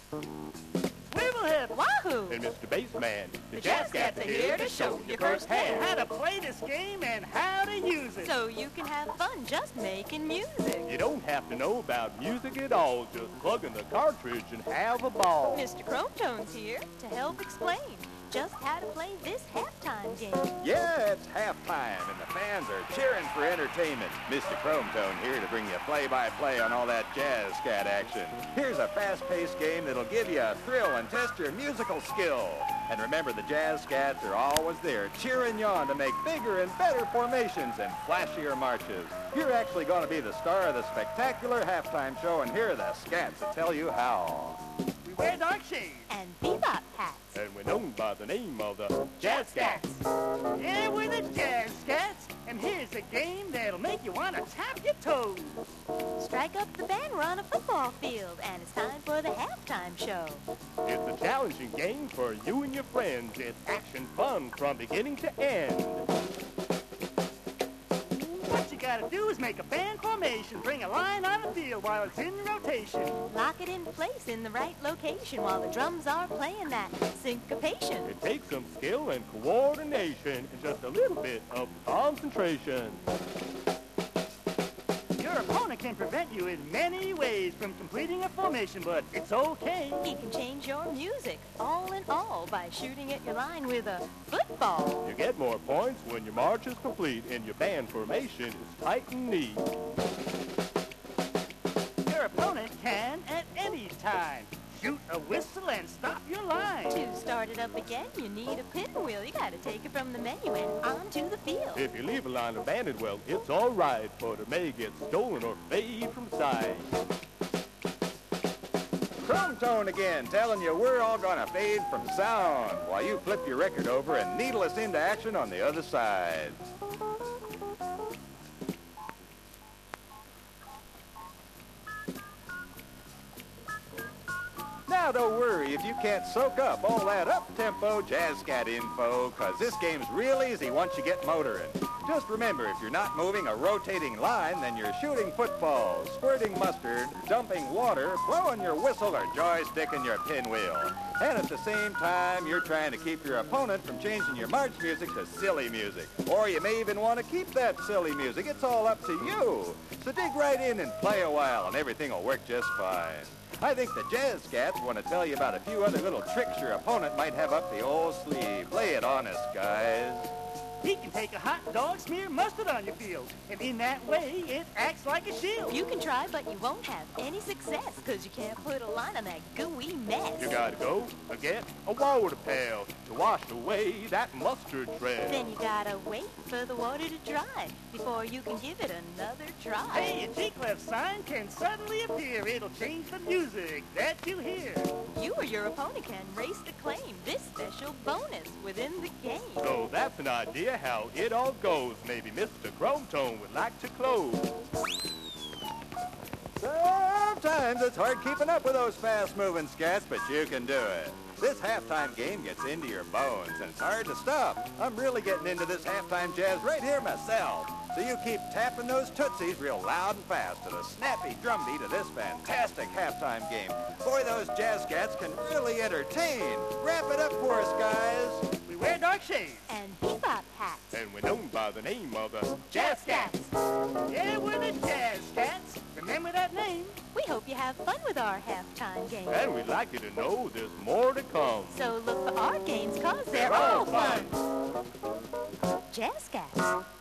Swivelhead, Wahoo! and Mr. Bassman. The Jazz Cats are here to show you firsthand how to play this game and how to use it. So you can have fun just making music. You don't have to know about music at all. Just plug in the cartridge and have a ball. Mr. Chrometone's here to help explain just how to play this halftime game. Yeah, it's halftime, and the fans are cheering for entertainment. Mr. Chrometone here to bring you play-by-play on all that jazz scat action. Here's a fast-paced game that'll give you a thrill and test your musical skill. And remember, the Jazz Scats are always there cheering you on to make bigger and better formations and flashier marches. You're actually going to be the star of the spectacular halftime show, and here are the Scats to tell you how. We wear dark shades. And bebop hats. And we're known by the name of the Jazz Scats. Yeah, we're the Jazz Scats, and here's a game that'll make you want to tap your toes. Strike up the band, we're on a football field, and it's time for the halftime show. It's a challenging game for you and your friends. It's action fun from beginning to end. What you gotta do is make a band formation, bring a line on the field while it's in rotation. Lock it in place in the right location while the drums are playing that syncopation. It takes some skill and coordination and just a little bit of concentration. Your opponent can prevent you in many ways from completing a formation, but it's okay. He can change your music, all in all, by shooting at your line with a football. You get more points when your march is complete and your band formation is tight and neat. Your opponent can, at any time, shoot a whistle and stop your line. To start it up again, you need a pinwheel. You gotta take it from the menu and onto the field. If you leave a line abandoned, well, it's all right, but it may get stolen or fade from sight. Chrometone again, telling you we're all gonna fade from sound while you flip your record over and needle us into action on the other side. Now don't worry if you can't soak up all that up-tempo jazz scat info, cause this game's real easy once you get motoring. Just remember, if you're not moving a rotating line, then you're shooting footballs, squirting mustard, dumping water, blowing your whistle, or joysticking your pinwheel. And at the same time, you're trying to keep your opponent from changing your march music to silly music. Or you may even want to keep that silly music. It's all up to you. So dig right in and play a while, and everything will work just fine. I think the Jazz Scats want to tell you about a few other little tricks your opponent might have up the old sleeve. Play it honest, guys. He can take a hot dog, smear mustard on your field, and in that way, it acts like a shield. You can try, but you won't have any success, because you can't put a line on that gooey mess. You gotta go and get a water pail to wash away that mustard trail. Then you gotta wait for the water to dry before you can give it another try. Hey, a G-clef sign can suddenly appear. It'll change the music that you hear. You or your opponent can race to claim this special bonus within the game. So that's an idea how it all goes. Maybe Mr. Chrometone would like to close. Sometimes it's hard keeping up with those fast-moving scats, but you can do it. This halftime game gets into your bones, and it's hard to stop. I'm really getting into this halftime jazz right here myself. So you keep tapping those tootsies real loud and fast to the snappy drumbeat of this fantastic halftime game. Boy, those jazz scats can really entertain. Wrap it up for us, guys. We wear dark shades. And bebop hats. And we're known by the name of the Jazz Scats. Yeah, we're the Jazz Scats. Remember that name? We hope you have fun with our halftime game. And we'd like you to know there's more to come. So look for our games, cause they're all fun. Jazz Scats.